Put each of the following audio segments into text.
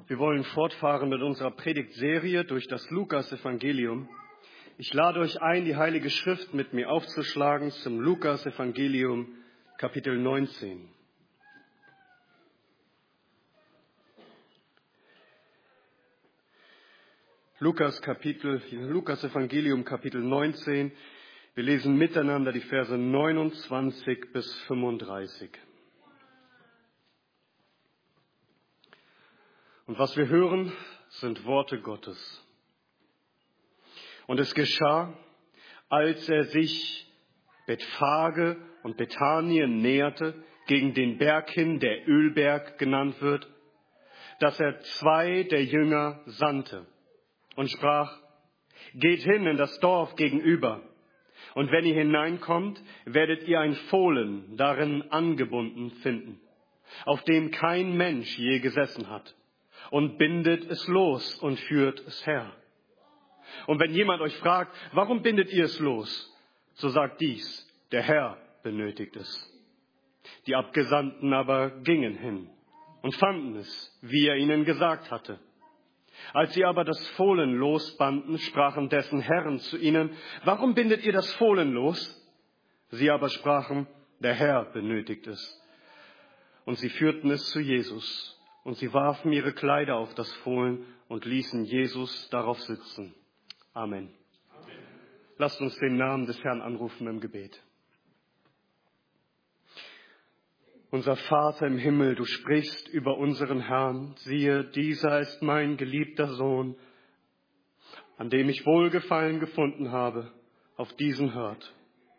Wir wollen fortfahren mit unserer Predigtserie durch das Lukas-Evangelium. Ich lade euch ein, die Heilige Schrift mit mir aufzuschlagen zum Lukas-Evangelium, Kapitel 19. Lukas-Evangelium, Kapitel 19. Wir lesen miteinander die Verse 29 bis 35. Und was wir hören, sind Worte Gottes. Und es geschah, als er sich Bethphage und Bethanien näherte, gegen den Berg hin, der Ölberg genannt wird, dass er 2 der Jünger sandte und sprach: Geht hin in das Dorf gegenüber, und wenn ihr hineinkommt, werdet ihr ein Fohlen darin angebunden finden, auf dem kein Mensch je gesessen hat. Und bindet es los und führt es her. Und wenn jemand euch fragt, warum bindet ihr es los? So sagt dies: Der Herr benötigt es. Die Abgesandten aber gingen hin und fanden es, wie er ihnen gesagt hatte. Als sie aber das Fohlen losbanden, sprachen dessen Herren zu ihnen: Warum bindet ihr das Fohlen los? Sie aber sprachen: Der Herr benötigt es. Und sie führten es zu Jesus. Und sie warfen ihre Kleider auf das Fohlen und ließen Jesus darauf sitzen. Amen. Amen. Lasst uns den Namen des Herrn anrufen im Gebet. Unser Vater im Himmel, du sprichst über unseren Herrn. Siehe, dieser ist mein geliebter Sohn, an dem ich Wohlgefallen gefunden habe. Auf diesen hört.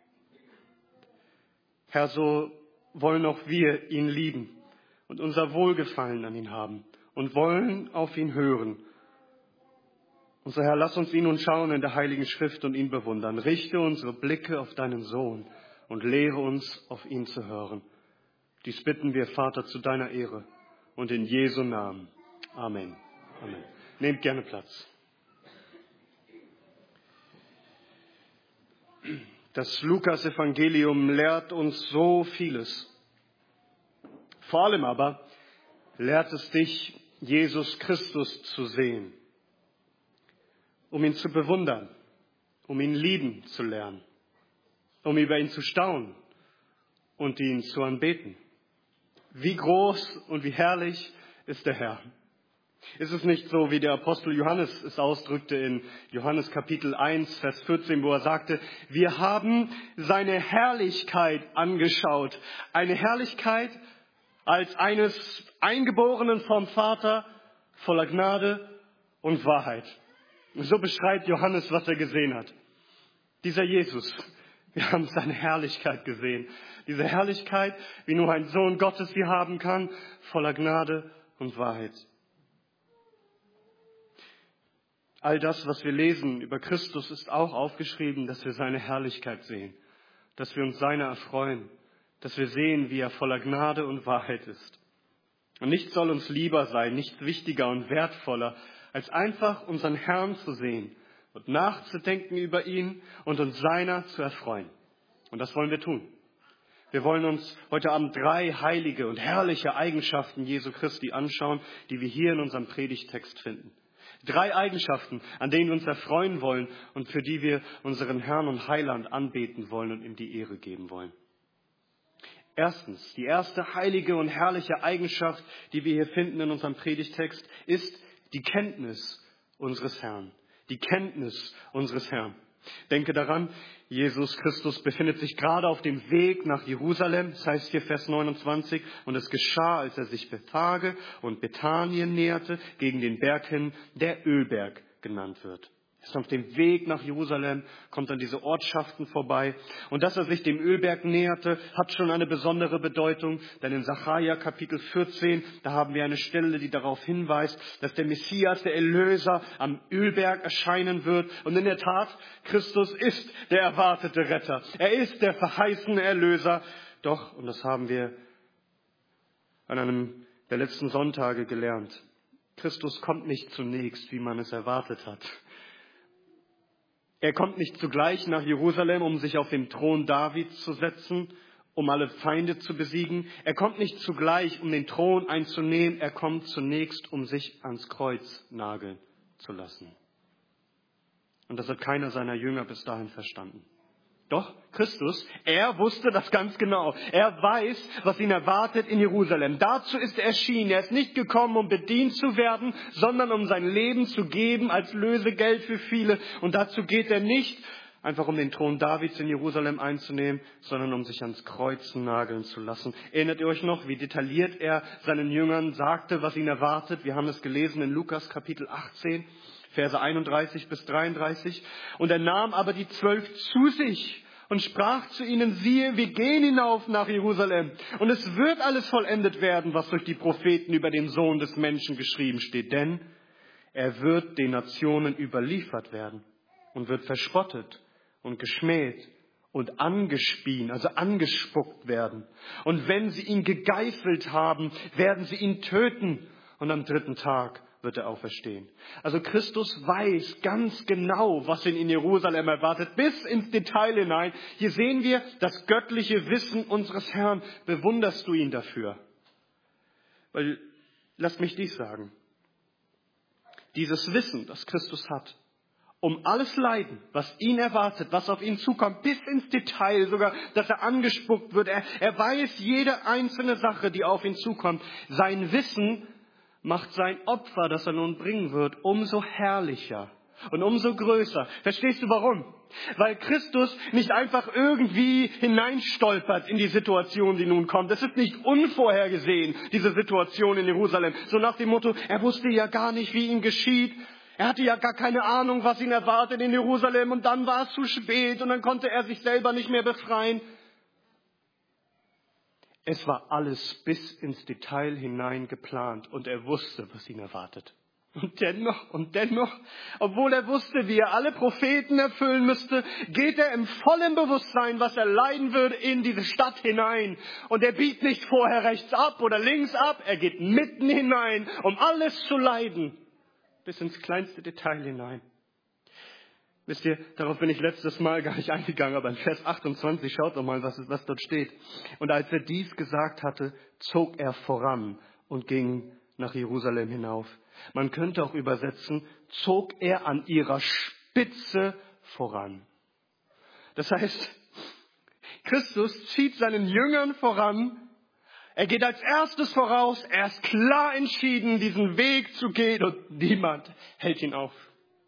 Herr, so wollen auch wir ihn lieben und unser Wohlgefallen an ihn haben und wollen auf ihn hören. Und so, Herr, lass uns ihn nun schauen in der Heiligen Schrift und ihn bewundern. Richte unsere Blicke auf deinen Sohn und lehre uns, auf ihn zu hören. Dies bitten wir, Vater, zu deiner Ehre und in Jesu Namen. Amen. Amen. Nehmt gerne Platz. Das Lukas-Evangelium lehrt uns so vieles. Vor allem aber lehrt es dich, Jesus Christus zu sehen, um ihn zu bewundern, um ihn lieben zu lernen, um über ihn zu staunen und ihn zu anbeten. Wie groß und wie herrlich ist der Herr. Ist es nicht so, wie der Apostel Johannes es ausdrückte in Johannes Kapitel 1, Vers 14, wo er sagte: Wir haben seine Herrlichkeit angeschaut, eine Herrlichkeit als eines Eingeborenen vom Vater, voller Gnade und Wahrheit. So beschreibt Johannes, was er gesehen hat. Dieser Jesus, wir haben seine Herrlichkeit gesehen. Diese Herrlichkeit, wie nur ein Sohn Gottes sie haben kann, voller Gnade und Wahrheit. All das, was wir lesen über Christus, ist auch aufgeschrieben, dass wir seine Herrlichkeit sehen, dass wir uns seiner erfreuen, dass wir sehen, wie er voller Gnade und Wahrheit ist. Und nichts soll uns lieber sein, nichts wichtiger und wertvoller, als einfach unseren Herrn zu sehen und nachzudenken über ihn und uns seiner zu erfreuen. Und das wollen wir tun. Wir wollen uns heute Abend 3 heilige und herrliche Eigenschaften Jesu Christi anschauen, die wir hier in unserem Predigttext finden. 3 Eigenschaften, an denen wir uns erfreuen wollen und für die wir unseren Herrn und Heiland anbeten wollen und ihm die Ehre geben wollen. Erstens, die erste heilige und herrliche Eigenschaft, die wir hier finden in unserem Predigtext, ist die Kenntnis unseres Herrn. Die Kenntnis unseres Herrn. Denke daran, Jesus Christus befindet sich gerade auf dem Weg nach Jerusalem, das heißt hier Vers 29, und es geschah, als er sich Bethphage und Bethanien näherte, gegen den Berg hin, der Ölberg genannt wird. Er ist auf dem Weg nach Jerusalem, kommt an diese Ortschaften vorbei. Und dass er sich dem Ölberg näherte, hat schon eine besondere Bedeutung. Denn in Sacharja Kapitel 14, da haben wir eine Stelle, die darauf hinweist, dass der Messias, der Erlöser, am Ölberg erscheinen wird. Und in der Tat, Christus ist der erwartete Retter. Er ist der verheißene Erlöser. Doch, und das haben wir an einem der letzten Sonntage gelernt, Christus kommt nicht zunächst, wie man es erwartet hat. Er kommt nicht zugleich nach Jerusalem, um sich auf den Thron Davids zu setzen um alle Feinde zu besiegen. Er kommt nicht zugleich, um den Thron einzunehmen. Er kommt zunächst, um sich ans Kreuz nageln zu lassen. Und das hat keiner seiner Jünger bis dahin verstanden. Doch Christus, er wusste das ganz genau. Er weiß, was ihn erwartet in Jerusalem. Dazu ist er erschienen. Er ist nicht gekommen, um bedient zu werden, sondern um sein Leben zu geben als Lösegeld für viele. Und dazu geht er nicht, einfach um den Thron Davids in Jerusalem einzunehmen, sondern um sich ans Kreuz nageln zu lassen. Erinnert ihr euch noch, wie detailliert er seinen Jüngern sagte, was ihn erwartet? Wir haben es gelesen in Lukas Kapitel 18. Verse 31 bis 33. Und er nahm aber die 12 zu sich und sprach zu ihnen, siehe, wir gehen hinauf nach Jerusalem. Und es wird alles vollendet werden, was durch die Propheten über den Sohn des Menschen geschrieben steht. Denn er wird den Nationen überliefert werden und wird verspottet und geschmäht und angespien, also angespuckt werden. Und wenn sie ihn gegeißelt haben, werden sie ihn töten. Und am 3. Tag wird er auferstehen. Also Christus weiß ganz genau, was ihn in Jerusalem erwartet, bis ins Detail hinein. Hier sehen wir das göttliche Wissen unseres Herrn. Bewunderst du ihn dafür? Weil, lass mich dies sagen, dieses Wissen, das Christus hat, um alles Leiden, was ihn erwartet, was auf ihn zukommt, bis ins Detail sogar, dass er angespuckt wird. Er weiß jede einzelne Sache, die auf ihn zukommt. Sein Wissen macht sein Opfer, das er nun bringen wird, umso herrlicher und umso größer. Verstehst du warum? Weil Christus nicht einfach irgendwie hineinstolpert in die Situation, die nun kommt. Es ist nicht unvorhergesehen, diese Situation in Jerusalem. So nach dem Motto, er wusste ja gar nicht, wie ihm geschieht. Er hatte ja gar keine Ahnung, was ihn erwartet in Jerusalem. Und dann war es zu spät und dann konnte er sich selber nicht mehr befreien. Es war alles bis ins Detail hinein geplant und er wusste, was ihn erwartet. Und dennoch, obwohl er wusste, wie er alle Propheten erfüllen müsste, geht er im vollen Bewusstsein, was er leiden würde, in diese Stadt hinein. Und er biegt nicht vorher rechts ab oder links ab, er geht mitten hinein, um alles zu leiden, bis ins kleinste Detail hinein. Wisst ihr, darauf bin ich letztes Mal gar nicht eingegangen, aber in Vers 28, schaut doch mal, was dort steht. Und als er dies gesagt hatte, zog er voran und ging nach Jerusalem hinauf. Man könnte auch übersetzen, zog er an ihrer Spitze voran. Das heißt, Christus zieht seinen Jüngern voran. Er geht als erstes voraus. Er ist klar entschieden, diesen Weg zu gehen und niemand hält ihn auf.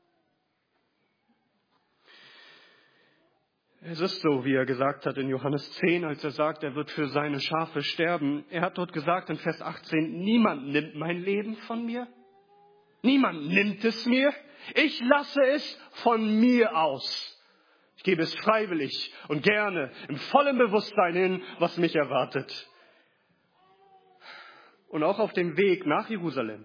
Es ist so, wie er gesagt hat in Johannes 10, als er sagt, er wird für seine Schafe sterben. Er hat dort gesagt in Vers 18, niemand nimmt mein Leben von mir. Niemand nimmt es mir. Ich lasse es von mir aus. Ich gebe es freiwillig und gerne im vollen Bewusstsein hin, was mich erwartet. Und auch auf dem Weg nach Jerusalem.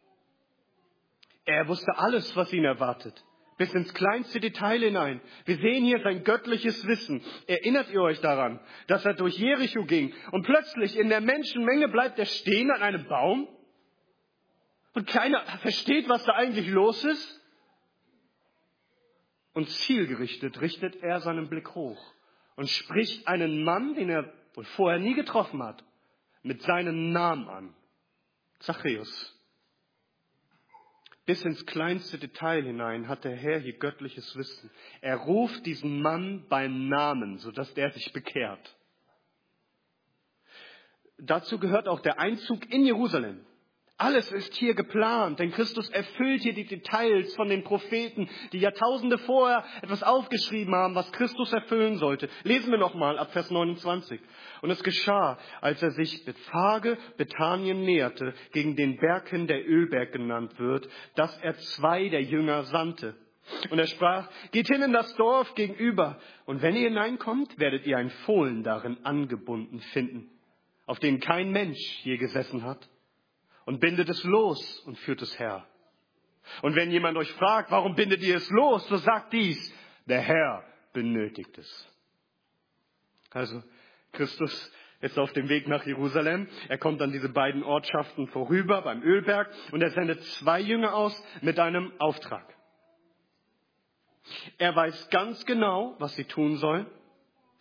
Er wusste alles, was ihn erwartet. Bis ins kleinste Detail hinein. Wir sehen hier sein göttliches Wissen. Erinnert ihr euch daran, dass er durch Jericho ging und plötzlich in der Menschenmenge bleibt er stehen an einem Baum? Und keiner versteht, was da eigentlich los ist? Und zielgerichtet richtet er seinen Blick hoch und spricht einen Mann, den er wohl vorher nie getroffen hat, mit seinem Namen an. Zachäus. Bis ins kleinste Detail hinein hat der Herr hier göttliches Wissen. Er ruft diesen Mann beim Namen, sodass der sich bekehrt. Dazu gehört auch der Einzug in Jerusalem. Alles ist hier geplant, denn Christus erfüllt hier die Details von den Propheten, die Jahrtausende vorher etwas aufgeschrieben haben, was Christus erfüllen sollte. Lesen wir nochmal ab Vers 29. Und es geschah, als er sich Bethphage, Bethanien näherte, gegen den Berg hin, der Ölberg genannt wird, dass er 2 der Jünger sandte. Und er sprach, geht hin in das Dorf gegenüber, und wenn ihr hineinkommt, werdet ihr ein Fohlen darin angebunden finden, auf dem kein Mensch je gesessen hat. Und bindet es los und führt es her. Und wenn jemand euch fragt, warum bindet ihr es los, so sagt dies, der Herr benötigt es. Also Christus ist auf dem Weg nach Jerusalem. Er kommt an diese beiden Ortschaften vorüber, beim Ölberg, und er sendet 2 Jünger aus mit einem Auftrag. Er weiß ganz genau, was sie tun sollen.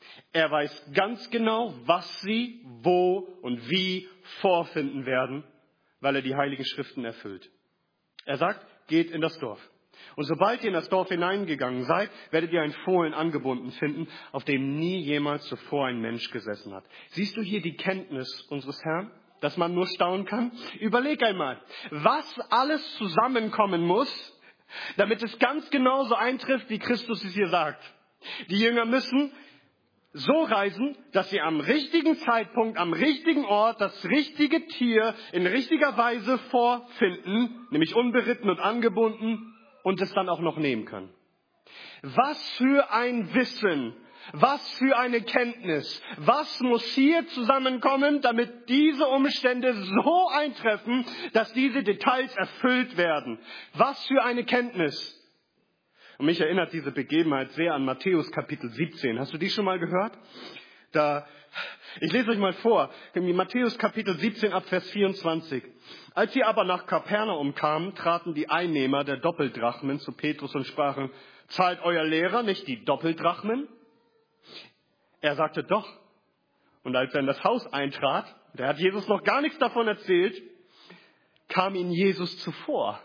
Er weiß ganz genau, was sie, wo und wie vorfinden werden, weil er die Heiligen Schriften erfüllt. Er sagt, geht in das Dorf. Und sobald ihr in das Dorf hineingegangen seid, werdet ihr ein Fohlen angebunden finden, auf dem nie jemals zuvor ein Mensch gesessen hat. Siehst du hier die Kenntnis unseres Herrn, dass man nur staunen kann? Überleg einmal, was alles zusammenkommen muss, damit es ganz genauso eintrifft, wie Christus es hier sagt. Die Jünger müssen so reisen, dass sie am richtigen Zeitpunkt, am richtigen Ort das richtige Tier in richtiger Weise vorfinden, nämlich unberitten und angebunden, und es dann auch noch nehmen können. Was für ein Wissen, was für eine Kenntnis, was muss hier zusammenkommen, damit diese Umstände so eintreffen, dass diese Details erfüllt werden. Was für eine Kenntnis. Und mich erinnert diese Begebenheit sehr an Matthäus Kapitel 17. Hast du die schon mal gehört? Ich lese euch mal vor, in Matthäus Kapitel 17 ab Vers 24. Als sie aber nach Kapernaum kamen, traten die Einnehmer der Doppeldrachmen zu Petrus und sprachen, zahlt euer Lehrer nicht die Doppeldrachmen? Er sagte, doch. Und als er in das Haus eintrat, der hat Jesus noch gar nichts davon erzählt, kam ihm Jesus zuvor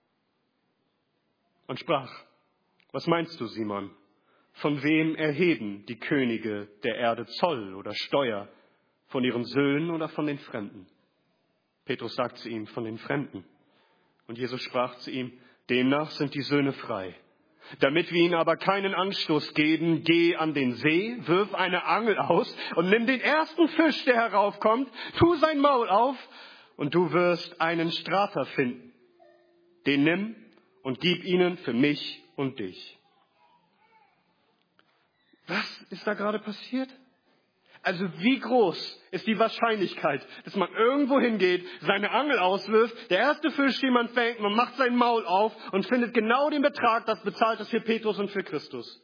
und sprach, was meinst du, Simon? Von wem erheben die Könige der Erde Zoll oder Steuer? Von ihren Söhnen oder von den Fremden? Petrus sagt zu ihm, von den Fremden. Und Jesus sprach zu ihm, demnach sind die Söhne frei. Damit wir ihnen aber keinen Anstoß geben, geh an den See, wirf eine Angel aus und nimm den ersten Fisch, der heraufkommt, tu sein Maul auf und du wirst einen Strafer finden. Den nimm und gib ihnen für mich und dich. Was ist da gerade passiert? Also wie groß ist die Wahrscheinlichkeit, dass man irgendwo hingeht, seine Angel auswirft, der erste Fisch, den man fängt, man macht sein Maul auf und findet genau den Betrag, das bezahlt ist für Petrus und für Christus.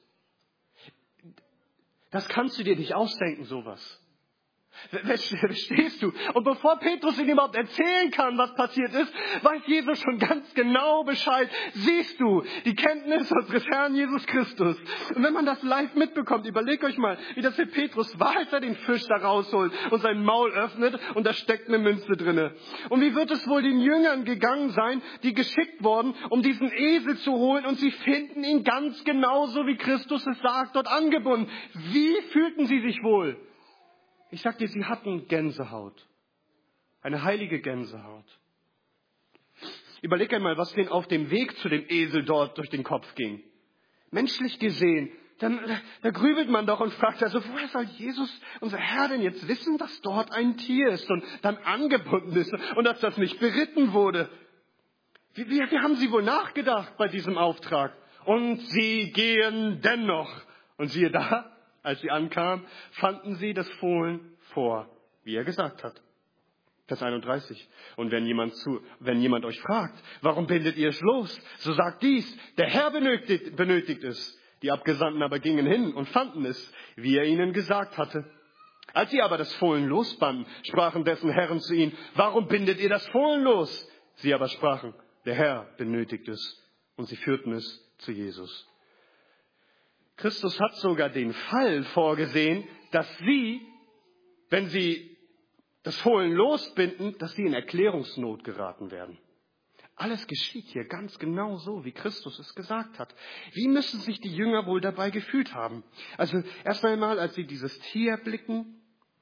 Das kannst du dir nicht ausdenken, sowas. Verstehst du? Und bevor Petrus ihm überhaupt erzählen kann, was passiert ist, weiß Jesus schon ganz genau Bescheid. Siehst du, die Kenntnis unseres Herrn Jesus Christus. Und wenn man das live mitbekommt, überlegt euch mal, wie das für Petrus war, als er den Fisch da rausholt und sein Maul öffnet und da steckt eine Münze drinne. Und wie wird es wohl den Jüngern gegangen sein, die geschickt wurden, um diesen Esel zu holen, und sie finden ihn ganz genauso, wie Christus es sagt, dort angebunden. Wie fühlten sie sich wohl? Ich sag dir, sie hatten Gänsehaut. Eine heilige Gänsehaut. Überleg einmal, was denen auf dem Weg zu dem Esel dort durch den Kopf ging. Menschlich gesehen, da grübelt man doch und fragt, also woher soll Jesus, unser Herr, denn jetzt wissen, dass dort ein Tier ist und dann angebunden ist und dass das nicht beritten wurde? Wie haben sie wohl nachgedacht bei diesem Auftrag? Und sie gehen dennoch. Und siehe da, als sie ankamen, fanden sie das Fohlen vor, wie er gesagt hat. Vers 31. Und wenn jemand euch fragt, warum bindet ihr es los? So sagt dies, der Herr benötigt es. Die Abgesandten aber gingen hin und fanden es, wie er ihnen gesagt hatte. Als sie aber das Fohlen losbanden, sprachen dessen Herren zu ihnen, warum bindet ihr das Fohlen los? Sie aber sprachen, der Herr benötigt es. Und sie führten es zu Jesus. Christus hat sogar den Fall vorgesehen, dass sie, wenn sie das Fohlen losbinden, dass sie in Erklärungsnot geraten werden. Alles geschieht hier ganz genau so, wie Christus es gesagt hat. Wie müssen sich die Jünger wohl dabei gefühlt haben? Also erst einmal, als sie dieses Tier erblicken,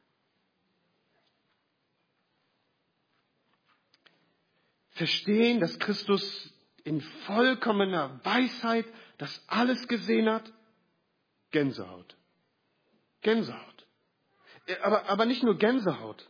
verstehen, dass Christus in vollkommener Weisheit das alles gesehen hat. Gänsehaut. Gänsehaut. Aber nicht nur Gänsehaut.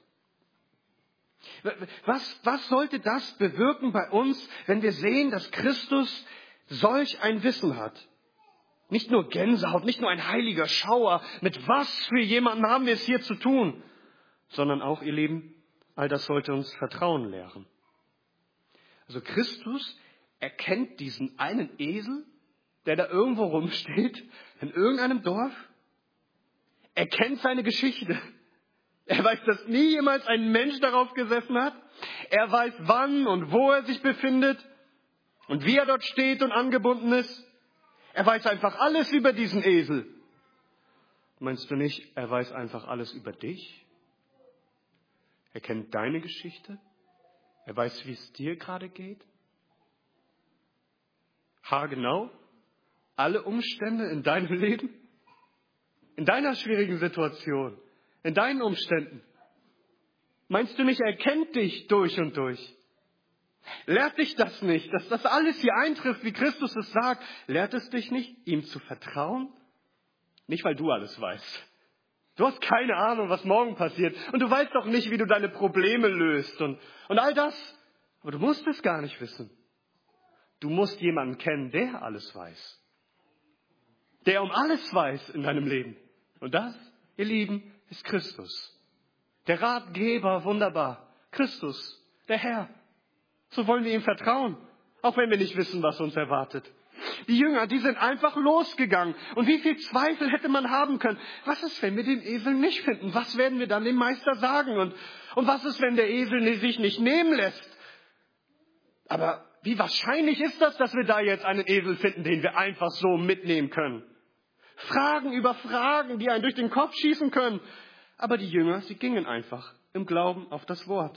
Was sollte das bewirken bei uns, wenn wir sehen, dass Christus solch ein Wissen hat? Nicht nur Gänsehaut, nicht nur ein heiliger Schauer. Mit was für jemanden haben wir es hier zu tun? Sondern auch, ihr Lieben, all das sollte uns Vertrauen lehren. Also Christus erkennt diesen einen Esel, der da irgendwo rumsteht, in irgendeinem Dorf. Er kennt seine Geschichte. Er weiß, dass nie jemals ein Mensch darauf gesessen hat. Er weiß, wann und wo er sich befindet und wie er dort steht und angebunden ist. Er weiß einfach alles über diesen Esel. Meinst du nicht, er weiß einfach alles über dich? Er kennt deine Geschichte? Er weiß, wie es dir gerade geht? Haargenau? Alle Umstände in deinem Leben? In deiner schwierigen Situation? In deinen Umständen? Meinst du nicht, er kennt dich durch und durch? Lehrt dich das nicht, dass das alles hier eintrifft, wie Christus es sagt? Lehrt es dich nicht, ihm zu vertrauen? Nicht, weil du alles weißt. Du hast keine Ahnung, was morgen passiert. Und du weißt auch nicht, wie du deine Probleme löst und all das. Aber du musst es gar nicht wissen. Du musst jemanden kennen, der alles weiß. Der um alles weiß in deinem Leben. Und das, ihr Lieben, ist Christus. Der Ratgeber, wunderbar. Christus, der Herr. So wollen wir ihm vertrauen, auch wenn wir nicht wissen, was uns erwartet. Die Jünger, die sind einfach losgegangen. Und wie viel Zweifel hätte man haben können? Was ist, wenn wir den Esel nicht finden? Was werden wir dann dem Meister sagen? Und was ist, wenn der Esel sich nicht nehmen lässt? Aber wie wahrscheinlich ist das, dass wir da jetzt einen Esel finden, den wir einfach so mitnehmen können? Fragen über Fragen, die einen durch den Kopf schießen können. Aber die Jünger, sie gingen einfach im Glauben auf das Wort.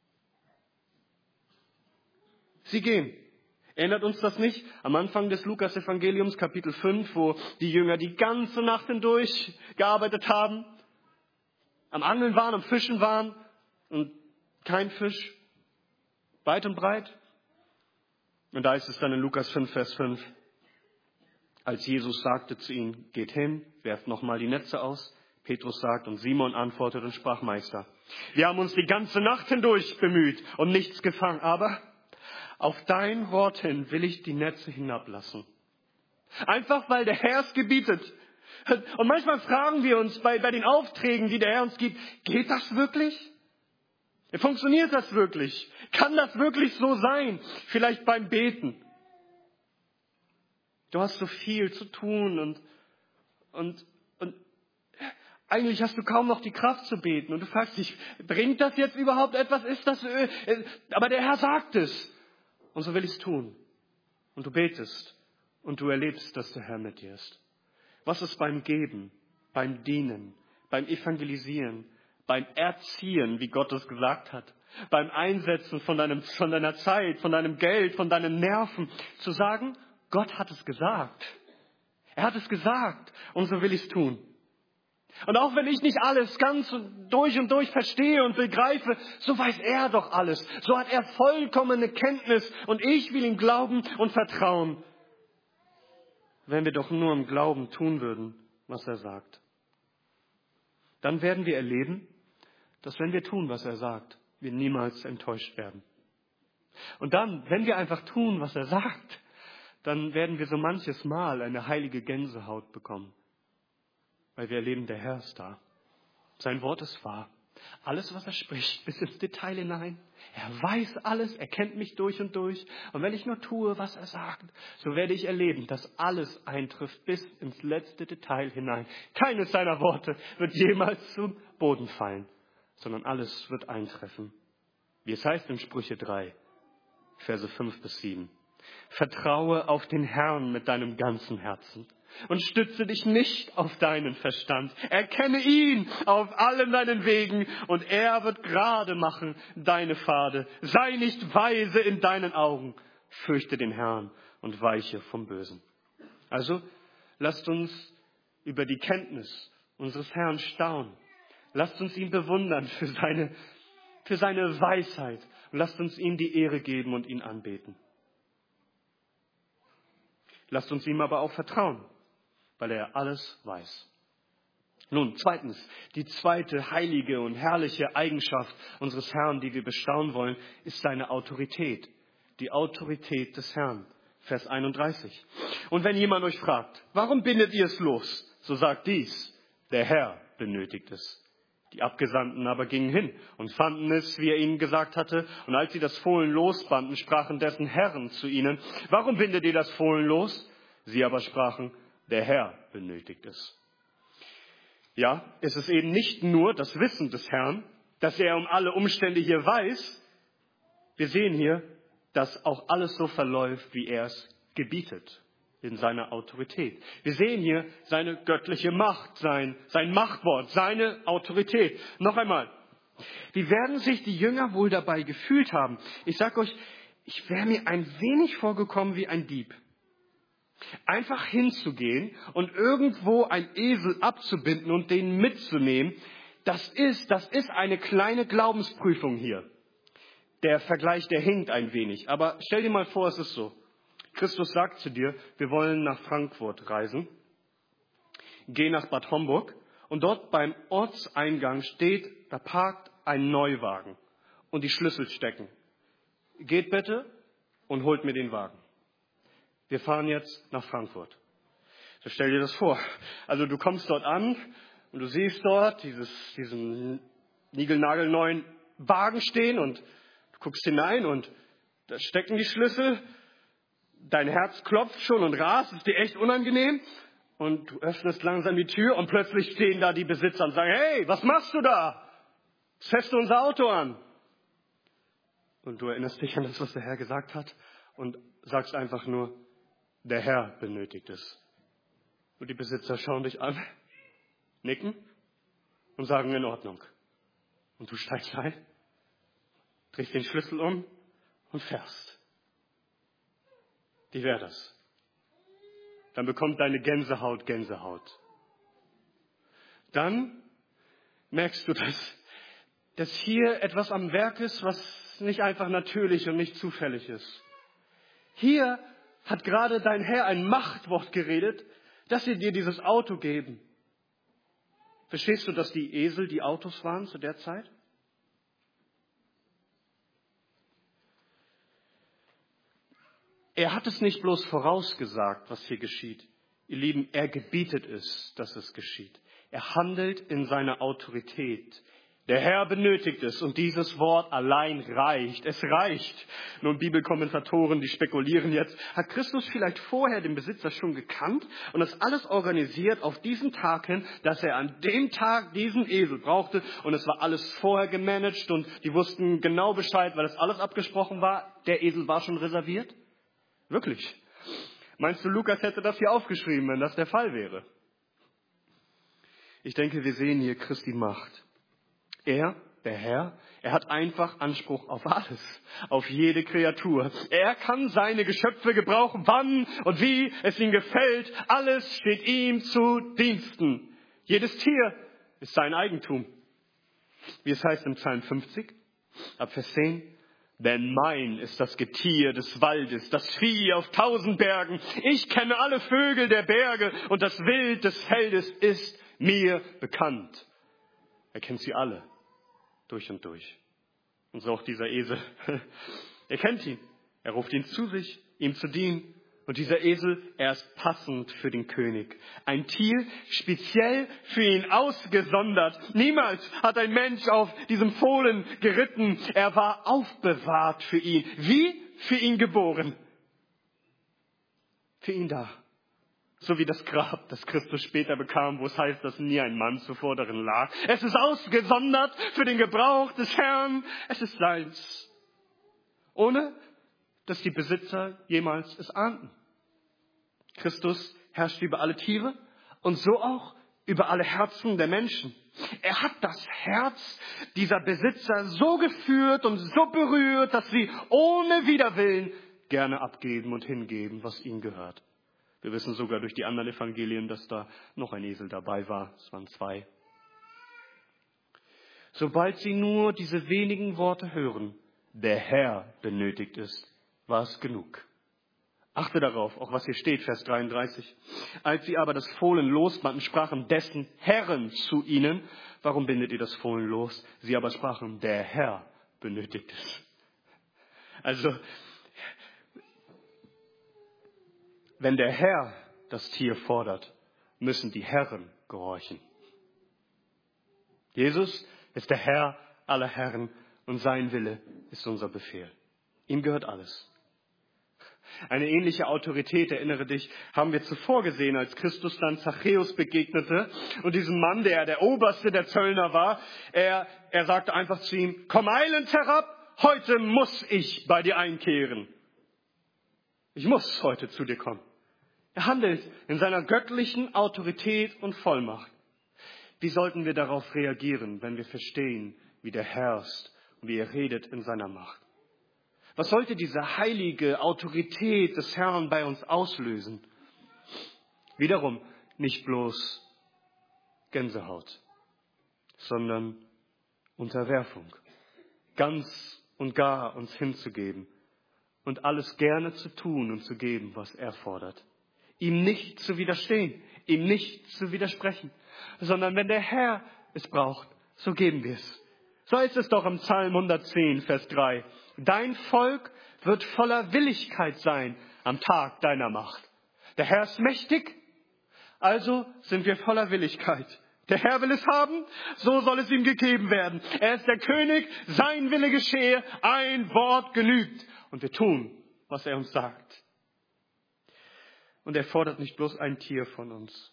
Sie gehen. Erinnert uns das nicht? Am Anfang des Lukas-Evangeliums, Kapitel 5, wo die Jünger die ganze Nacht hindurch gearbeitet haben, am Angeln waren, am Fischen waren und kein Fisch, weit und breit. Und da ist es dann in Lukas 5, Vers 5, als Jesus sagte zu ihnen, geht hin, werft nochmal die Netze aus. Petrus sagt und Simon antwortet und sprach, Meister, wir haben uns die ganze Nacht hindurch bemüht und nichts gefangen, aber auf dein Wort hin will ich die Netze hinablassen. Einfach, weil der Herr es gebietet. Und manchmal fragen wir uns bei den Aufträgen, die der Herr uns gibt, geht das wirklich? Funktioniert das wirklich? Kann das wirklich so sein? Vielleicht beim Beten. Du hast so viel zu tun und eigentlich hast du kaum noch die Kraft zu beten. Und du fragst dich, bringt das jetzt überhaupt etwas? Ist das? Aber der Herr sagt es. Und so will ich es tun. Und du betest und du erlebst, dass der Herr mit dir ist. Was ist beim Geben, beim Dienen, beim Evangelisieren, beim Erziehen, wie Gott es gesagt hat, beim Einsetzen von deiner Zeit, von deinem Geld, von deinen Nerven, zu sagen, Gott hat es gesagt. Er hat es gesagt und so will ich es tun. Und auch wenn ich nicht alles ganz und durch verstehe und begreife, so weiß er doch alles. So hat er vollkommene Kenntnis und ich will ihm glauben und vertrauen. Wenn wir doch nur im Glauben tun würden, was er sagt. Dann werden wir erleben, dass wenn wir tun, was er sagt, wir niemals enttäuscht werden. Und dann, wenn wir einfach tun, was er sagt, dann werden wir so manches Mal eine heilige Gänsehaut bekommen. Weil wir erleben, der Herr ist da. Sein Wort ist wahr. Alles, was er spricht, bis ins Detail hinein. Er weiß alles, er kennt mich durch und durch. Und wenn ich nur tue, was er sagt, so werde ich erleben, dass alles eintrifft bis ins letzte Detail hinein. Keines seiner Worte wird jemals zum Boden fallen, sondern alles wird eintreffen. Wie es heißt in Sprüche 3, Verse 5 bis 7. Vertraue auf den Herrn mit deinem ganzen Herzen und stütze dich nicht auf deinen Verstand. Erkenne ihn auf allen deinen Wegen und er wird gerade machen deine Pfade. Sei nicht weise in deinen Augen. Fürchte den Herrn und weiche vom Bösen. Also lasst uns über die Kenntnis unseres Herrn staunen. Lasst uns ihn bewundern für seine Weisheit. Und lasst uns ihm die Ehre geben und ihn anbeten. Lasst uns ihm aber auch vertrauen, weil er alles weiß. Nun, zweitens, die zweite heilige und herrliche Eigenschaft unseres Herrn, die wir bestaunen wollen, ist seine Autorität. Die Autorität des Herrn. Vers 31. Und wenn jemand euch fragt, warum bindet ihr es los? So sagt dies, der Herr benötigt es. Die Abgesandten aber gingen hin und fanden es, wie er ihnen gesagt hatte. Und als sie das Fohlen losbanden, sprachen dessen Herren zu ihnen, warum bindet ihr das Fohlen los? Sie aber sprachen, der Herr benötigt es. Ja, es ist eben nicht nur das Wissen des Herrn, dass er um alle Umstände hier weiß. Wir sehen hier, dass auch alles so verläuft, wie er es gebietet. in seiner Autorität. Wir sehen hier seine göttliche Macht, sein Machtwort, seine Autorität. Noch einmal, wie werden sich die Jünger wohl dabei gefühlt haben? Ich sage euch, ich wäre mir ein wenig vorgekommen wie ein Dieb. Einfach hinzugehen und irgendwo einen Esel abzubinden und den mitzunehmen, das ist eine kleine Glaubensprüfung hier. Der Vergleich, der hinkt ein wenig. Aber stell dir mal vor, es ist so. Christus sagt zu dir, wir wollen nach Frankfurt reisen. Geh nach Bad Homburg und dort beim Ortseingang da parkt ein Neuwagen und die Schlüssel stecken. Geht bitte und holt mir den Wagen. Wir fahren jetzt nach Frankfurt. So stell dir das vor. Also du kommst dort an und du siehst dort diesen niegelnagelneuen Wagen stehen und du guckst hinein und da stecken die Schlüssel. Dein Herz klopft schon und rast, ist dir echt unangenehm. Und du öffnest langsam die Tür und plötzlich stehen da die Besitzer und sagen, hey, was machst du da? Fährst du unser Auto an? Und du erinnerst dich an das, was der Herr gesagt hat und sagst einfach nur, der Herr benötigt es. Und die Besitzer schauen dich an, nicken und sagen, in Ordnung. Und du steigst ein, drehst den Schlüssel um und fährst. Wie wäre das? Dann bekommt deine Gänsehaut Gänsehaut. Dann merkst du, dass hier etwas am Werk ist, was nicht einfach natürlich und nicht zufällig ist. Hier hat gerade dein Herr ein Machtwort geredet, dass sie dir dieses Auto geben. Verstehst du, dass die Esel die Autos waren zu der Zeit? Er hat es nicht bloß vorausgesagt, was hier geschieht. Ihr Lieben, er gebietet es, dass es geschieht. Er handelt in seiner Autorität. Der Herr benötigt es und dieses Wort allein reicht. Es reicht. Nun, Bibelkommentatoren, die spekulieren jetzt, hat Christus vielleicht vorher den Besitzer schon gekannt und das alles organisiert auf diesen Tag hin, dass er an dem Tag diesen Esel brauchte und es war alles vorher gemanagt und die wussten genau Bescheid, weil das alles abgesprochen war. Der Esel war schon reserviert? Wirklich? Meinst du, Lukas hätte das hier aufgeschrieben, wenn das der Fall wäre? Ich denke, wir sehen hier Christi Macht. Er, der Herr, er hat einfach Anspruch auf alles, auf jede Kreatur. Er kann seine Geschöpfe gebrauchen, wann und wie es ihm gefällt. Alles steht ihm zu Diensten. Jedes Tier ist sein Eigentum. Wie es heißt im Psalm 50, ab Vers 10. Denn mein ist das Getier des Waldes, das Vieh auf 1000 Bergen. Ich kenne alle Vögel der Berge und das Wild des Feldes ist mir bekannt. Er kennt sie alle, durch und durch. Und so auch dieser Esel. Er kennt ihn. Er ruft ihn zu sich, ihm zu dienen. Und dieser Esel, er ist passend für den König. Ein Tier, speziell für ihn ausgesondert. Niemals hat ein Mensch auf diesem Fohlen geritten. Er war aufbewahrt für ihn. Wie für ihn geboren. Für ihn da. So wie das Grab, das Christus später bekam, wo es heißt, dass nie ein Mann zuvor darin lag. Es ist ausgesondert für den Gebrauch des Herrn. Es ist seins. Ohne, dass die Besitzer jemals es ahnten. Christus herrscht über alle Tiere und so auch über alle Herzen der Menschen. Er hat das Herz dieser Besitzer so geführt und so berührt, dass sie ohne Widerwillen gerne abgeben und hingeben, was ihnen gehört. Wir wissen sogar durch die anderen Evangelien, dass da noch ein Esel dabei war. Es waren 2. Sobald sie nur diese wenigen Worte hören, der Herr benötigt es, war es genug. Achte darauf, auch was hier steht, Vers 33. Als sie aber das Fohlen losbanden, sprachen dessen Herren zu ihnen, warum bindet ihr das Fohlen los? Sie aber sprachen, der Herr benötigt es. Also, wenn der Herr das Tier fordert, müssen die Herren gehorchen. Jesus ist der Herr aller Herren und sein Wille ist unser Befehl. Ihm gehört alles. Eine ähnliche Autorität, erinnere dich, haben wir zuvor gesehen, als Christus dann Zachäus begegnete und diesem Mann, der Oberste der Zöllner war, er sagte einfach zu ihm, komm eilends herab, heute muss ich bei dir einkehren. Ich muss heute zu dir kommen. Er handelt in seiner göttlichen Autorität und Vollmacht. Wie sollten wir darauf reagieren, wenn wir verstehen, wie der Herr ist und wie er redet in seiner Macht? Was sollte diese heilige Autorität des Herrn bei uns auslösen? Wiederum nicht bloß Gänsehaut, sondern Unterwerfung. Ganz und gar uns hinzugeben und alles gerne zu tun und zu geben, was er fordert. Ihm nicht zu widerstehen, ihm nicht zu widersprechen, sondern wenn der Herr es braucht, so geben wir es. So ist es doch im Psalm 110, Vers 3. Dein Volk wird voller Willigkeit sein am Tag deiner Macht. Der Herr ist mächtig, also sind wir voller Willigkeit. Der Herr will es haben, so soll es ihm gegeben werden. Er ist der König, sein Wille geschehe, ein Wort genügt. Und wir tun, was er uns sagt. Und er fordert nicht bloß ein Tier von uns.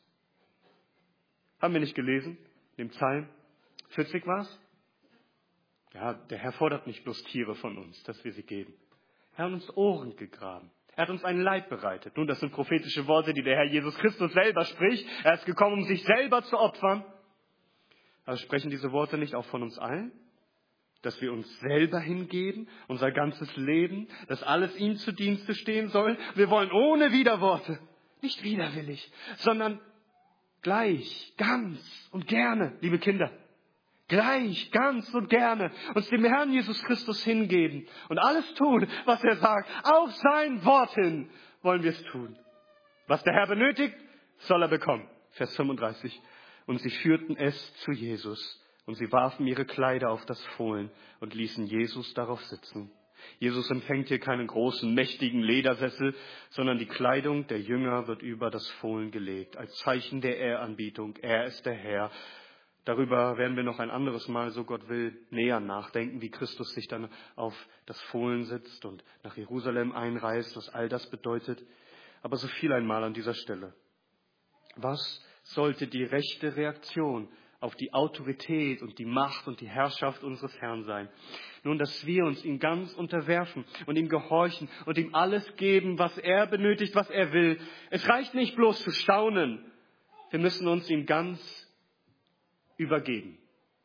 Haben wir nicht gelesen? In dem Psalm 40 war es? Ja, der Herr fordert nicht bloß Tiere von uns, dass wir sie geben. Er hat uns Ohren gegraben. Er hat uns einen Leib bereitet. Nun, das sind prophetische Worte, die der Herr Jesus Christus selber spricht. Er ist gekommen, um sich selber zu opfern. Aber sprechen diese Worte nicht auch von uns allen? Dass wir uns selber hingeben, unser ganzes Leben, dass alles ihm zu Dienste stehen soll? Wir wollen ohne Widerworte, nicht widerwillig, sondern gleich, ganz und gerne, liebe Kinder, gleich, ganz und gerne uns dem Herrn Jesus Christus hingeben und alles tun, was er sagt. Auf sein Wort hin wollen wir es tun. Was der Herr benötigt, soll er bekommen. Vers 35. Und sie führten es zu Jesus und sie warfen ihre Kleider auf das Fohlen und ließen Jesus darauf sitzen. Jesus empfängt hier keinen großen, mächtigen Ledersessel, sondern die Kleidung der Jünger wird über das Fohlen gelegt, als Zeichen der Ehranbietung. Er ist der Herr. Darüber werden wir noch ein anderes Mal, so Gott will, näher nachdenken, wie Christus sich dann auf das Fohlen sitzt und nach Jerusalem einreist, was all das bedeutet. Aber so viel einmal an dieser Stelle. Was sollte die rechte Reaktion auf die Autorität und die Macht und die Herrschaft unseres Herrn sein? Nun, dass wir uns ihm ganz unterwerfen und ihm gehorchen und ihm alles geben, was er benötigt, was er will. Es reicht nicht bloß zu staunen. Wir müssen uns ihm ganz übergeben.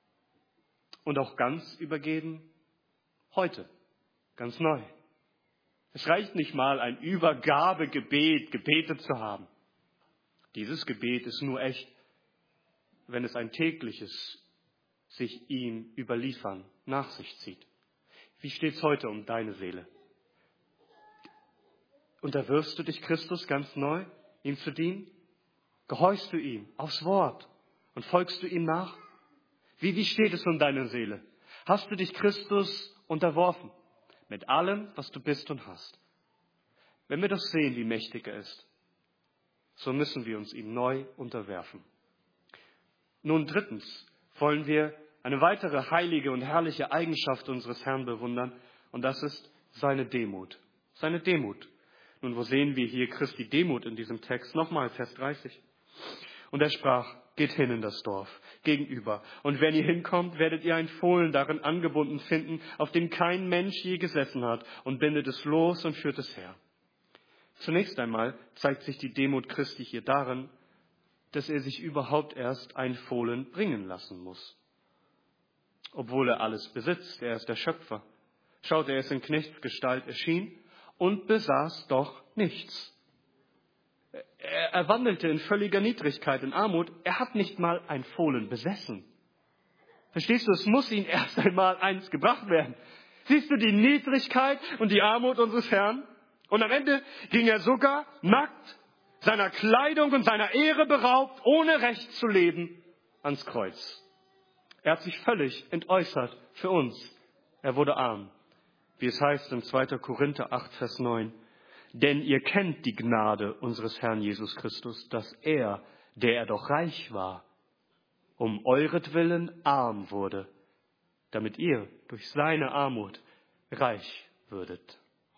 Und auch ganz übergeben heute, ganz neu. Es reicht nicht mal, ein Übergabegebet gebetet zu haben. Dieses Gebet ist nur echt, wenn es ein tägliches sich ihm überliefern nach sich zieht. Wie steht's heute um deine Seele? Unterwirfst du dich Christus ganz neu, ihm zu dienen? Gehorchst du ihm aufs Wort und folgst du ihm nach? Wie steht es um deine Seele? Hast du dich Christus unterworfen mit allem, was du bist und hast? Wenn wir doch sehen, wie mächtig er ist, so müssen wir uns ihm neu unterwerfen. Nun drittens wollen wir eine weitere heilige und herrliche Eigenschaft unseres Herrn bewundern, und das ist seine Demut. Seine Demut. Nun, wo sehen wir hier Christi Demut in diesem Text? Nochmal, Vers 30. Und er sprach, geht hin in das Dorf gegenüber. Und wenn ihr hinkommt, werdet ihr ein Fohlen darin angebunden finden, auf dem kein Mensch je gesessen hat, und bindet es los und führt es her. Zunächst einmal zeigt sich die Demut Christi hier darin, dass er sich überhaupt erst ein Fohlen bringen lassen muss. Obwohl er alles besitzt, er ist der Schöpfer. Schaut, er ist in Knechtsgestalt erschien und besaß doch nichts. Er wandelte in völliger Niedrigkeit, in Armut. Er hat nicht mal ein Fohlen besessen. Verstehst du, es muss ihm erst einmal eins gebracht werden. Siehst du die Niedrigkeit und die Armut unseres Herrn? Und am Ende ging er sogar nackt, seiner Kleidung und seiner Ehre beraubt, ohne Recht zu leben, ans Kreuz. Er hat sich völlig entäußert für uns. Er wurde arm. Wie es heißt in 2. Korinther 8, Vers 9. Denn ihr kennt die Gnade unseres Herrn Jesus Christus, dass er, der er doch reich war, um euretwillen arm wurde, damit ihr durch seine Armut reich würdet.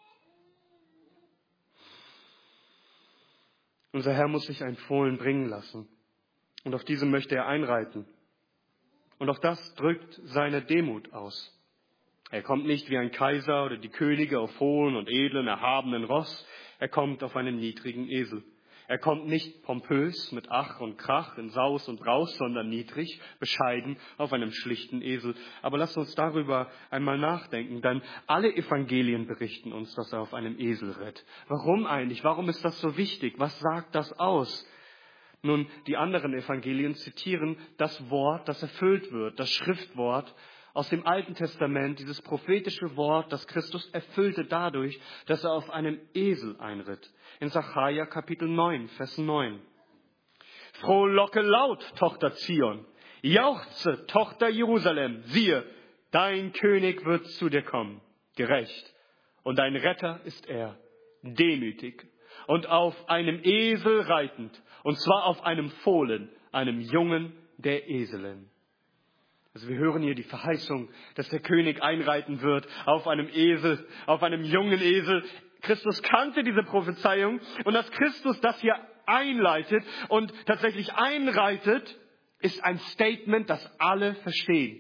Unser Herr muss sich ein Fohlen bringen lassen. Und auf diesem möchte er einreiten. Und auch das drückt seine Demut aus. Er kommt nicht wie ein Kaiser oder die Könige auf hohen und edlen, erhabenen Ross. Er kommt auf einem niedrigen Esel. Er kommt nicht pompös mit Ach und Krach in Saus und Braus, sondern niedrig, bescheiden auf einem schlichten Esel. Aber lasst uns darüber einmal nachdenken, denn alle Evangelien berichten uns, dass er auf einem Esel ritt. Warum eigentlich? Warum ist das so wichtig? Was sagt das aus? Nun, die anderen Evangelien zitieren das Wort, das erfüllt wird, das Schriftwort aus dem Alten Testament, dieses prophetische Wort, das Christus erfüllte dadurch, dass er auf einem Esel einritt. In Sacharja Kapitel 9, Vers 9. Frohlocke laut, Tochter Zion, jauchze, Tochter Jerusalem, siehe, dein König wird zu dir kommen, gerecht, und dein Retter ist er, demütig und auf einem Esel reitend, und zwar auf einem Fohlen, einem Jungen der Eselin. Also wir hören hier die Verheißung, dass der König einreiten wird auf einem Esel, auf einem jungen Esel. Christus kannte diese Prophezeiung und dass Christus das hier einleitet und tatsächlich einreitet, ist ein Statement, das alle verstehen.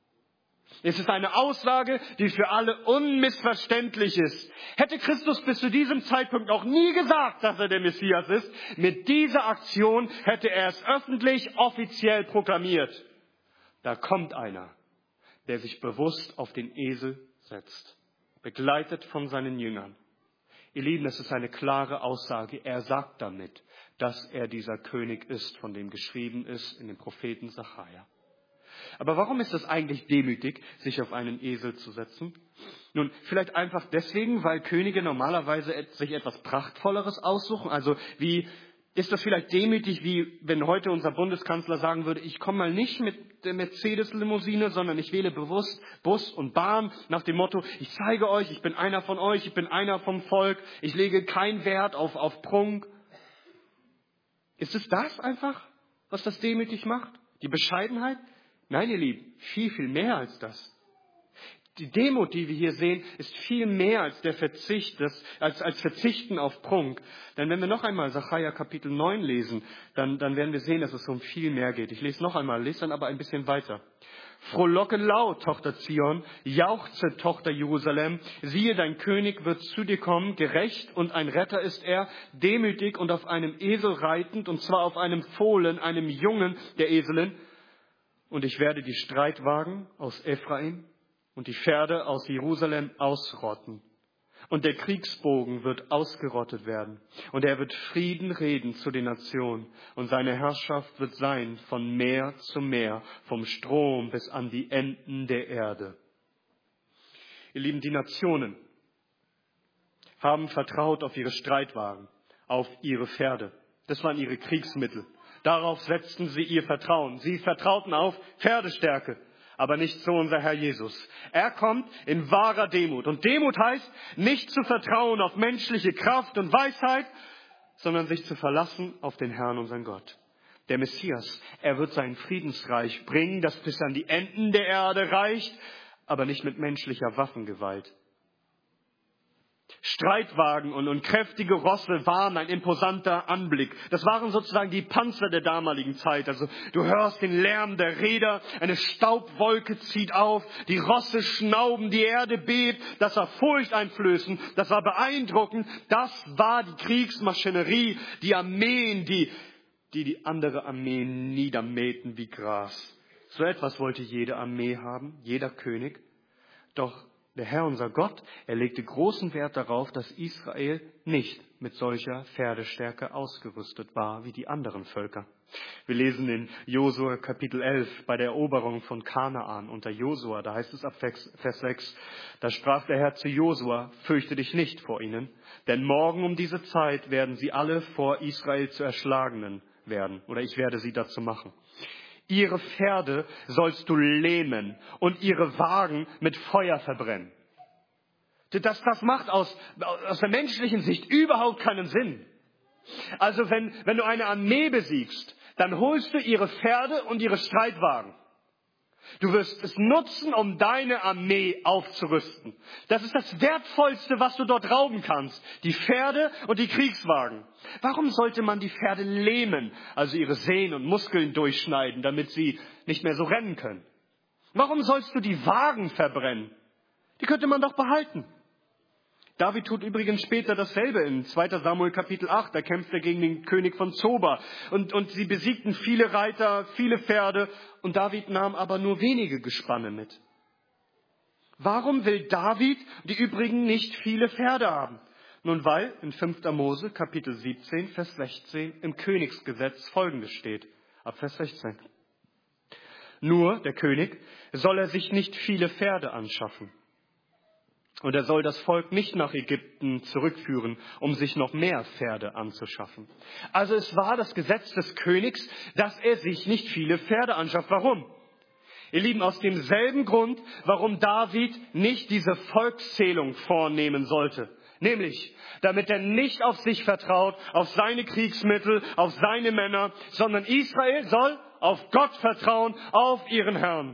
Es ist eine Aussage, die für alle unmissverständlich ist. Hätte Christus bis zu diesem Zeitpunkt auch nie gesagt, dass er der Messias ist, mit dieser Aktion hätte er es öffentlich, offiziell proklamiert. Da kommt einer, der sich bewusst auf den Esel setzt, begleitet von seinen Jüngern. Ihr Lieben, es ist eine klare Aussage. Er sagt damit, dass er dieser König ist, von dem geschrieben ist in dem Propheten Sacharja. Aber warum ist es eigentlich demütig, sich auf einen Esel zu setzen? Nun, vielleicht einfach deswegen, weil Könige normalerweise sich etwas Prachtvolleres aussuchen. Also ist das vielleicht demütig, wie wenn heute unser Bundeskanzler sagen würde, ich komme mal nicht mit der Mercedes-Limousine, sondern ich wähle bewusst Bus und Bahn nach dem Motto, ich zeige euch, ich bin einer von euch, ich bin einer vom Volk, ich lege keinen Wert auf Prunk. Ist es das einfach, was das demütig macht? Die Bescheidenheit? Nein, ihr Lieben, viel, viel mehr als das. Die Demut, die wir hier sehen, ist viel mehr als der Verzicht, als Verzichten auf Prunk. Denn wenn wir noch einmal Sacharja Kapitel 9 lesen, dann werden wir sehen, dass es um viel mehr geht. Ich lese noch einmal, lese dann aber ein bisschen weiter. Frohlocke laut, Tochter Zion, jauchze, Tochter Jerusalem, siehe, dein König wird zu dir kommen, gerecht und ein Retter ist er, demütig und auf einem Esel reitend, und zwar auf einem Fohlen, einem Jungen der Eselin. Und ich werde die Streitwagen aus Ephraim und die Pferde aus Jerusalem ausrotten. Und der Kriegsbogen wird ausgerottet werden. Und er wird Frieden reden zu den Nationen. Und seine Herrschaft wird sein von Meer zu Meer, vom Strom bis an die Enden der Erde. Ihr Lieben, die Nationen haben vertraut auf ihre Streitwagen, auf ihre Pferde. Das waren ihre Kriegsmittel. Darauf setzten sie ihr Vertrauen. Sie vertrauten auf Pferdestärke. Aber nicht so unser Herr Jesus. Er kommt in wahrer Demut. Und Demut heißt, nicht zu vertrauen auf menschliche Kraft und Weisheit, sondern sich zu verlassen auf den Herrn, unseren Gott. Der Messias, er wird sein Friedensreich bringen, das bis an die Enden der Erde reicht, aber nicht mit menschlicher Waffengewalt. Streitwagen und kräftige Rosse waren ein imposanter Anblick. Das waren sozusagen die Panzer der damaligen Zeit. Also du hörst den Lärm der Räder, eine Staubwolke zieht auf, die Rosse schnauben, die Erde bebt. Das war furchteinflößend, das war beeindruckend. Das war die Kriegsmaschinerie, die Armeen, die andere Armeen niedermähten wie Gras. So etwas wollte jede Armee haben, jeder König. Doch der Herr, unser Gott, er legte großen Wert darauf, dass Israel nicht mit solcher Pferdestärke ausgerüstet war wie die anderen Völker. Wir lesen in Josua Kapitel 11 bei der Eroberung von Kanaan unter Josua, da heißt es ab Vers 6, da sprach der Herr zu Josua, fürchte dich nicht vor ihnen, denn morgen um diese Zeit werden sie alle vor Israel zu Erschlagenen werden, oder ich werde sie dazu machen. Ihre Pferde sollst du lähmen und ihre Wagen mit Feuer verbrennen. Das macht aus der menschlichen Sicht überhaupt keinen Sinn. Also wenn du eine Armee besiegst, dann holst du ihre Pferde und ihre Streitwagen. Du wirst es nutzen, um deine Armee aufzurüsten. Das ist das Wertvollste, was du dort rauben kannst. Die Pferde und die Kriegswagen. Warum sollte man die Pferde lähmen, also ihre Sehnen und Muskeln durchschneiden, damit sie nicht mehr so rennen können? Warum sollst du die Wagen verbrennen? Die könnte man doch behalten. David tut übrigens später dasselbe in 2. Samuel Kapitel 8. Da kämpft er gegen den König von Zoba. Und sie besiegten viele Reiter, viele Pferde. Und David nahm aber nur wenige Gespanne mit. Warum will David die übrigen nicht viele Pferde haben? Nun, weil in 5. Mose Kapitel 17, Vers 16 im Königsgesetz Folgendes steht. Ab Vers 16. Nur der König soll er sich nicht viele Pferde anschaffen. Und er soll das Volk nicht nach Ägypten zurückführen, um sich noch mehr Pferde anzuschaffen. Also es war das Gesetz des Königs, dass er sich nicht viele Pferde anschafft. Warum? Ihr Lieben, aus demselben Grund, warum David nicht diese Volkszählung vornehmen sollte. Nämlich, damit er nicht auf sich vertraut, auf seine Kriegsmittel, auf seine Männer, sondern Israel soll auf Gott vertrauen, auf ihren Herrn.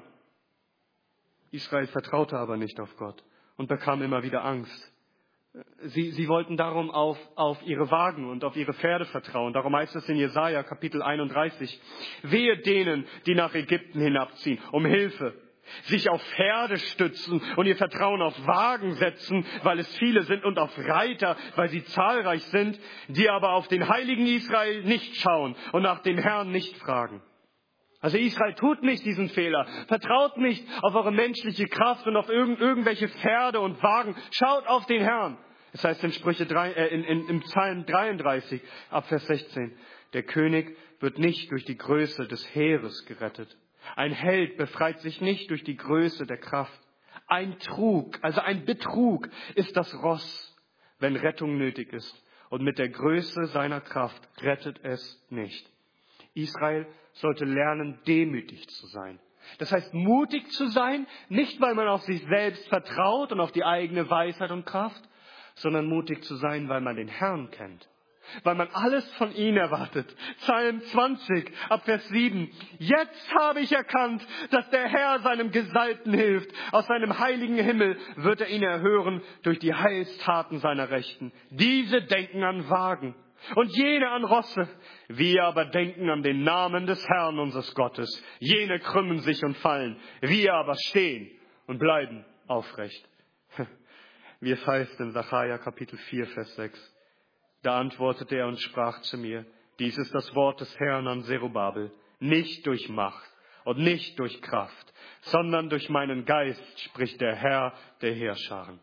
Israel vertraute aber nicht auf Gott und bekam immer wieder Angst. Sie wollten darum auf ihre Wagen und auf ihre Pferde vertrauen. Darum heißt es in Jesaja Kapitel 31, wehe denen, die nach Ägypten hinabziehen, um Hilfe, sich auf Pferde stützen und ihr Vertrauen auf Wagen setzen, weil es viele sind, und auf Reiter, weil sie zahlreich sind, die aber auf den heiligen Israel nicht schauen und nach dem Herrn nicht fragen. Also Israel tut nicht diesen Fehler. Vertraut nicht auf eure menschliche Kraft und auf irgendwelche Pferde und Wagen. Schaut auf den Herrn. Das heißt in im Psalm 33, ab Vers 16. Der König wird nicht durch die Größe des Heeres gerettet. Ein Held befreit sich nicht durch die Größe der Kraft. Ein Trug, also ein Betrug ist das Ross, wenn Rettung nötig ist. Und mit der Größe seiner Kraft rettet es nicht. Israel sollte lernen, demütig zu sein. Das heißt, mutig zu sein, nicht weil man auf sich selbst vertraut und auf die eigene Weisheit und Kraft, sondern mutig zu sein, weil man den Herrn kennt. Weil man alles von ihm erwartet. Psalm 20, ab Vers 7. Jetzt habe ich erkannt, dass der Herr seinem Gesalbten hilft. Aus seinem heiligen Himmel wird er ihn erhören durch die Heilstaten seiner Rechten. Diese denken an Wagen und jene an Rosse. Wir aber denken an den Namen des Herrn unseres Gottes. Jene krümmen sich und fallen. Wir aber stehen und bleiben aufrecht. Wie es heißt in Sacharja Kapitel 4, Vers 6. Da antwortete er und sprach zu mir, dies ist das Wort des Herrn an Zerubabel, nicht durch Macht und nicht durch Kraft, sondern durch meinen Geist, spricht der Herr der Heerscharen.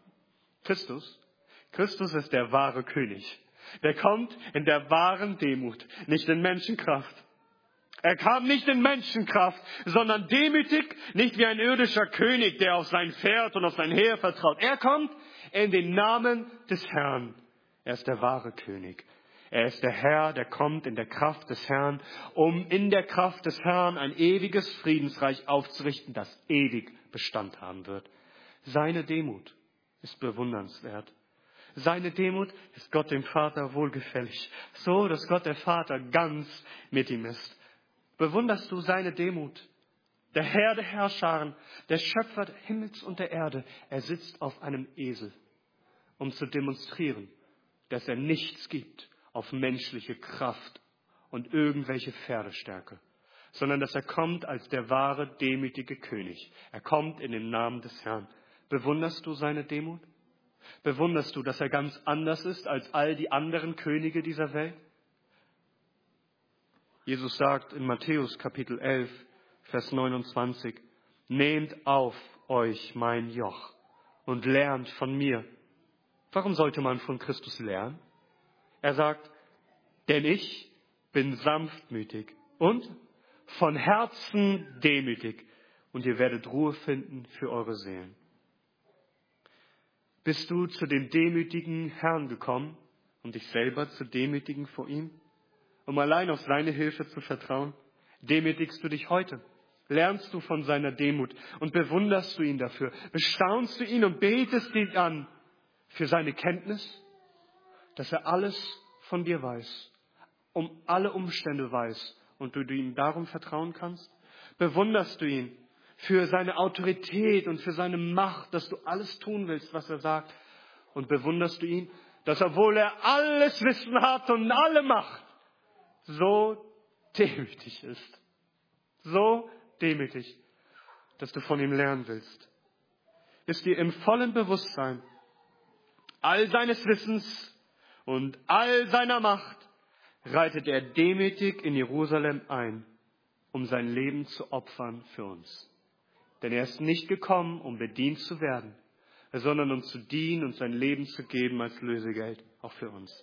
Christus ist der wahre König. Der kommt in der wahren Demut, nicht in Menschenkraft. Er kam nicht in Menschenkraft, sondern demütig, nicht wie ein irdischer König, der auf sein Pferd und auf sein Heer vertraut. Er kommt in den Namen des Herrn. Er ist der wahre König. Er ist der Herr, der kommt in der Kraft des Herrn, um in der Kraft des Herrn ein ewiges Friedensreich aufzurichten, das ewig Bestand haben wird. Seine Demut ist bewundernswert. Seine Demut ist Gott dem Vater wohlgefällig, so dass Gott der Vater ganz mit ihm ist. Bewunderst du seine Demut? Der Herr der Herrscharen, der Schöpfer des Himmels und der Erde, er sitzt auf einem Esel, um zu demonstrieren, dass er nichts gibt auf menschliche Kraft und irgendwelche Pferdestärke, sondern dass er kommt als der wahre, demütige König. Er kommt in dem Namen des Herrn. Bewunderst du seine Demut? Bewunderst du, dass er ganz anders ist als all die anderen Könige dieser Welt? Jesus sagt in Matthäus Kapitel 11, Vers 29, nehmt auf euch mein Joch und lernt von mir. Warum sollte man von Christus lernen? Er sagt, denn ich bin sanftmütig und von Herzen demütig und ihr werdet Ruhe finden für eure Seelen. Bist du zu dem demütigen Herrn gekommen, um dich selber zu demütigen vor ihm? Um allein auf seine Hilfe zu vertrauen? Demütigst du dich heute? Lernst du von seiner Demut und bewunderst du ihn dafür? Bestaunst du ihn und betest ihn an für seine Kenntnis, dass er alles von dir weiß, um alle Umstände weiß und du ihm darum vertrauen kannst? Bewunderst du ihn für seine Autorität und für seine Macht, dass du alles tun willst, was er sagt? Und bewunderst du ihn, dass obwohl er alles Wissen hat und alle Macht, so demütig ist. So demütig, dass du von ihm lernen willst. Ist dir im vollen Bewusstsein, all seines Wissens und all seiner Macht reitet er demütig in Jerusalem ein, um sein Leben zu opfern für uns. Denn er ist nicht gekommen, um bedient zu werden, sondern um zu dienen und sein Leben zu geben als Lösegeld, auch für uns.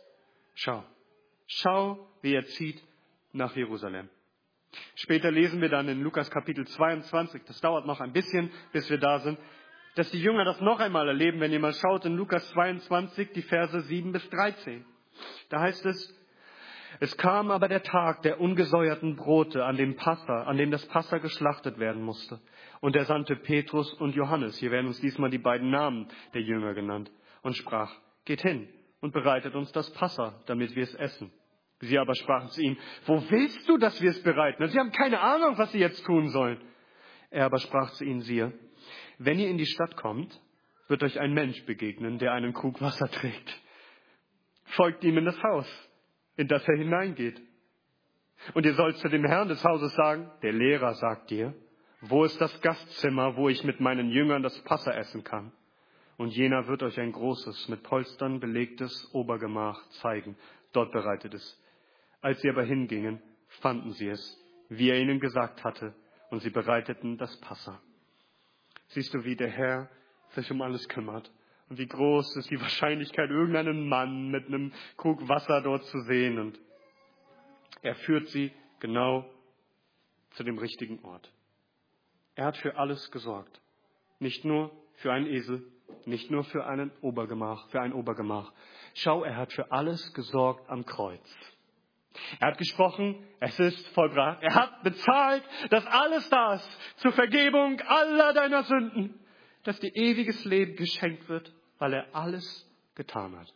Schau, wie er zieht nach Jerusalem. Später lesen wir dann in Lukas Kapitel 22, das dauert noch ein bisschen, bis wir da sind, dass die Jünger das noch einmal erleben, wenn ihr mal schaut in Lukas 22, die Verse 7 bis 13. Da heißt es: Es kam aber der Tag der ungesäuerten Brote, an dem das Passa geschlachtet werden musste. Und er sandte Petrus und Johannes, hier werden uns diesmal die beiden Namen der Jünger genannt, und sprach: Geht hin und bereitet uns das Passa, damit wir es essen. Sie aber sprachen zu ihm: Wo willst du, dass wir es bereiten? Und sie haben keine Ahnung, was sie jetzt tun sollen. Er aber sprach zu ihnen: Siehe, wenn ihr in die Stadt kommt, wird euch ein Mensch begegnen, der einen Krug Wasser trägt. Folgt ihm in das Haus, in das er hineingeht. Und ihr sollt zu dem Herrn des Hauses sagen: Der Lehrer sagt dir, wo ist das Gastzimmer, wo ich mit meinen Jüngern das Passa essen kann? Und jener wird euch ein großes, mit Polstern belegtes Obergemach zeigen. Dort bereitet es. Als sie aber hingingen, fanden sie es, wie er ihnen gesagt hatte, und sie bereiteten das Passa. Siehst du, wie der Herr sich um alles kümmert? Und wie groß ist die Wahrscheinlichkeit, irgendeinen Mann mit einem Krug Wasser dort zu sehen? Und er führt sie genau zu dem richtigen Ort. Er hat für alles gesorgt. Nicht nur für einen Esel, nicht nur für ein Obergemach. Schau, er hat für alles gesorgt am Kreuz. Er hat gesprochen, es ist vollbracht. Er hat bezahlt, dass alles da ist, zur Vergebung aller deiner Sünden, dass dir ewiges Leben geschenkt wird, weil er alles getan hat.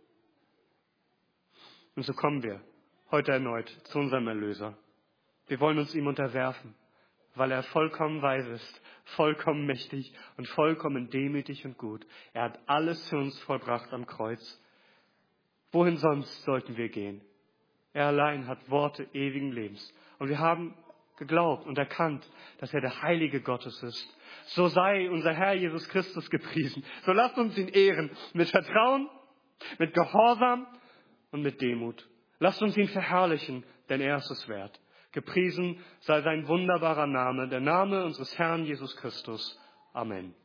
Und so kommen wir heute erneut zu unserem Erlöser. Wir wollen uns ihm unterwerfen, weil er vollkommen weise ist, vollkommen mächtig und vollkommen demütig und gut. Er hat alles für uns vollbracht am Kreuz. Wohin sonst sollten wir gehen? Er allein hat Worte ewigen Lebens. Und wir haben geglaubt und erkannt, dass er der Heilige Gottes ist. So sei unser Herr Jesus Christus gepriesen. So lasst uns ihn ehren mit Vertrauen, mit Gehorsam und mit Demut. Lasst uns ihn verherrlichen, denn er ist es wert. Gepriesen sei sein wunderbarer Name, der Name unseres Herrn Jesus Christus. Amen.